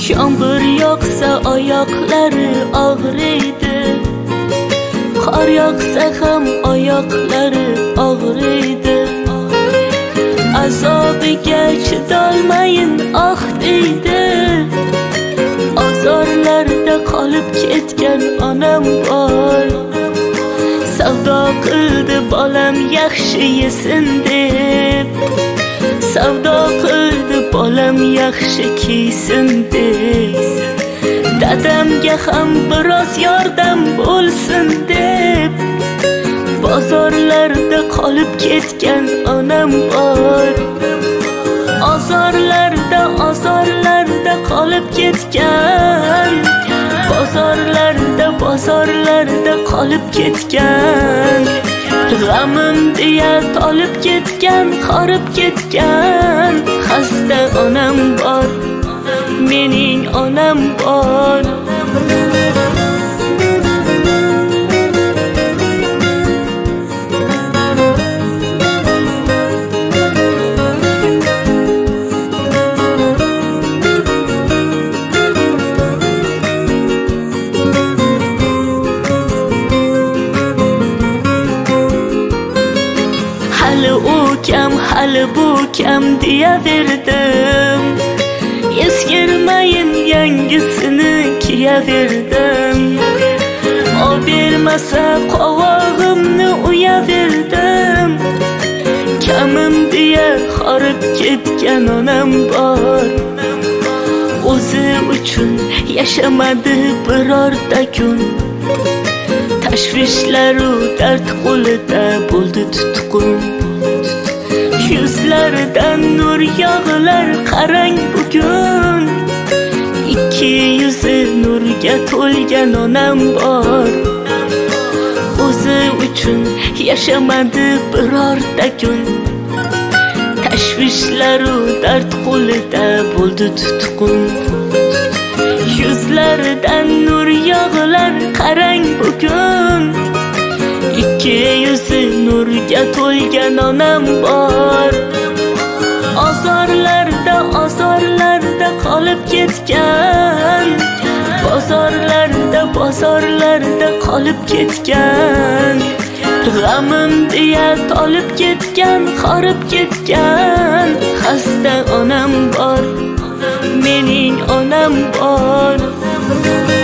Yomg'ir yog'sa oyoqlari og'riydi, qor yog'sa ham oyoqlari og'riydi. Azobiga chidolmayin oh deydi, ozorlarda qolib ketgan onam bor. Savdo qildi bolam yaxshi yesin deb, savdo qildi bolam yaxshi kiysin deb, dadamga ham biroz yordam bo'lsin deb, bozorlarda qolib ketgan onam bor. Ozorlarda qolib ketgan, bozorlarda qolib ketgan, g'amim deya tolib ketgan, horib ketgan, xasta onam bor, mening onam bor. Hali bu kam deyaverdim, eskirmayin yangisini kiyaverdim. O bermasa qovog'imni uyaverdim, kamim deya horib ketgan onam bor. O'zi uchun yashamadi birorta kun, tashvishlaru dard qo'lida bo'ldi tutqun. Yuzlaridan nur yog'lar qarang bugun, ikki yuzi nurga to'lgan onam bor. O'zi uchun yashamadi birorta kun, tashvishlaru dard qo'lida bo'ldi tutqun. Yuzlaridan nur yog'lar qarang bugun, ikki yuzi nurga to'lgan onam bor. Ozorlarda qolib ketgan, bozorlarda qolib ketgan, g'amim deya tolib ketgan, horib ketgan, xasta onam bor, mening onam bor.